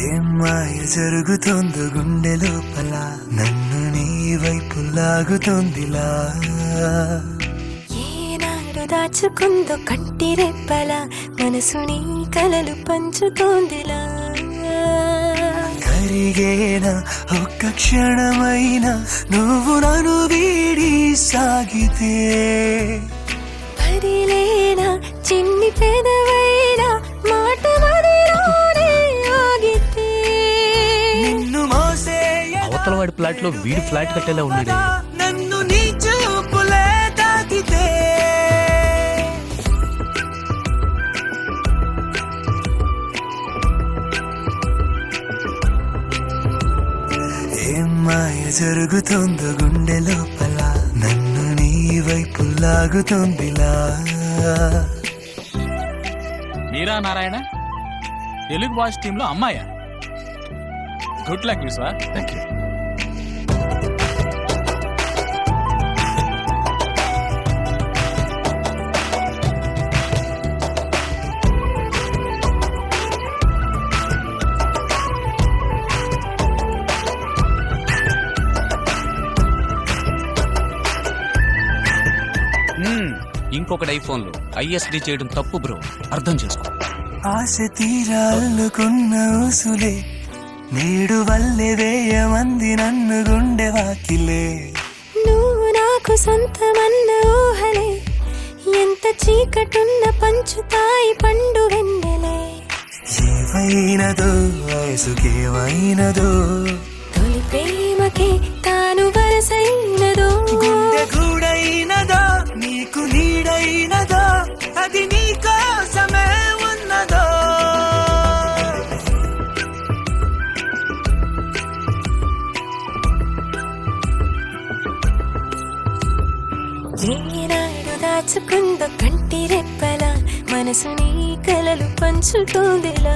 ఏం మాయ జరుగుతోందో గుండె లోపల నన్ను నీ వైపు లాగుతోందిలా ఏనాడు దాచుకుందో కంటి రెప్పల మనసుని కలలు పంచుతోందిలా కరిగేనా ఒక్క క్షణమైనా నువ్వు నన్ను వీడి సాగితే పదిలేనా చిన్ని పెదవైనా మాట మదిలోనే ఆగితే నిన్ను మోసే అవతల వాడి ఫ్లాట్ లో వీడి ఫ్లాట్ కట్టేలా ఉన్నాడు. నన్ను నీ చూపులే తాకితే ఏం మాయ జరుగుతోందో గుండె లోపల నన్ను నీ వైపు లాగుతోందిలా మీరా నారాయణ తెలుగు బాయ్స్ టీమ్ లో అమ్మాయా? Good luck Vishwa. Thank you. ఇంకొకటి ఐఫోన్లో ఐఎస్డి చేయడం తప్పు బ్రో, అర్థం చేసుకో. ఆశ తీరాలనుకున్న ఊసులే నేడు వల్లే వేయమంది నన్ను గుండె వాకిలే నువ్వు నాకు సొంతమన్న ఊహలే ఎంత చీకటున్న పంచుతాయి పండు వెన్నెలే ఏవైనదో వయసుకేవైనదో తొలి ప్రేమకే తాను వరసైనదో గుండె గూడైనదో నీకు నీడైనదో అది నీ కోసమే ఉన్నదో ఏనాడు దాచుకుందో కంటి రెప్పల మనసుని కలలు పంచుతోందిలా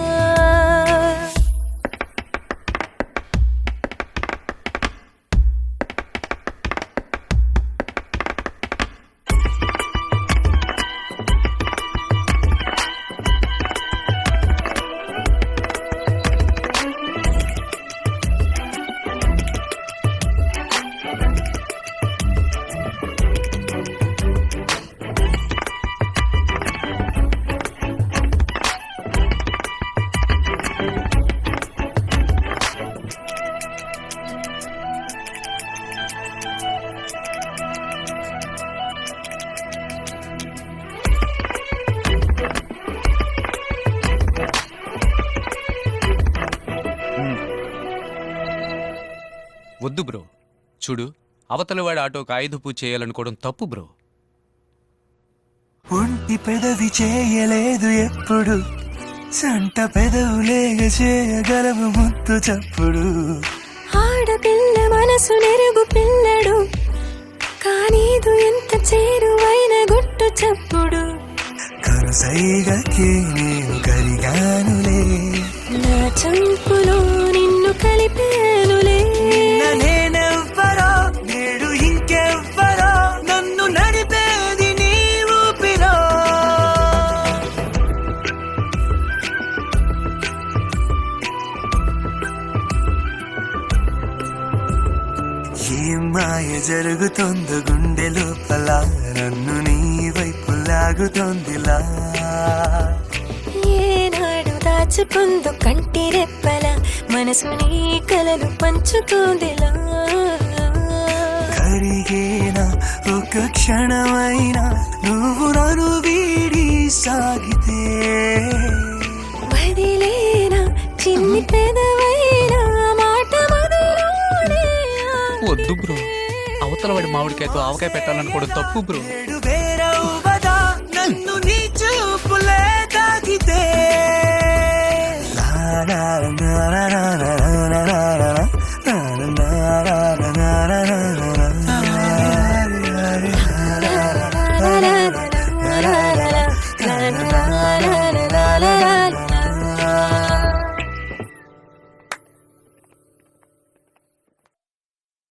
వద్దు బ్రో, చూడు అవతల వాడి ఆటోకి ఆయుధ పూజ చేయాలనుకోవడం తప్పు బ్రో. ఒంటి పెదవి చేయలేదు ఎప్పుడు సంట పెదవులేగ చేయగలవు ముద్దు చప్పుడు ఆడపిల్ల మనసు నెరుగు పిల్లడు కానీదు ఎంత చేరువైన గుట్టు చప్పుడు కరుసైగకి నేను కరిగానులే నా చంపులో నిన్ను కలిపానులే నేనెవ్వరో నేడు ఇంకెవ్వరో నన్ను నడిపేది నీ ఊపిరో ఏం మాయ జరుగుతోందో గుండె లోపల నన్ను నీ వైపు లాగుతోందిలా ఏనాడు దాచుకుందో కంటి రెప్పల మనసుని కలలు పంచుతోందిలా కరిగేనా ఒక క్షణమైనా నువ్వు నన్ను వీడి సాగితే వదిలేనా చిన్ని పెదవైనా మాట మదిలోనే వద్దు బ్రో, అవతల వాడి మామిడికాయతో ఆవకాయ పెట్టాలనుకోవడం తప్పు బ్రో. వేరవ్వదా నన్ను నీ చూపులే తాకితే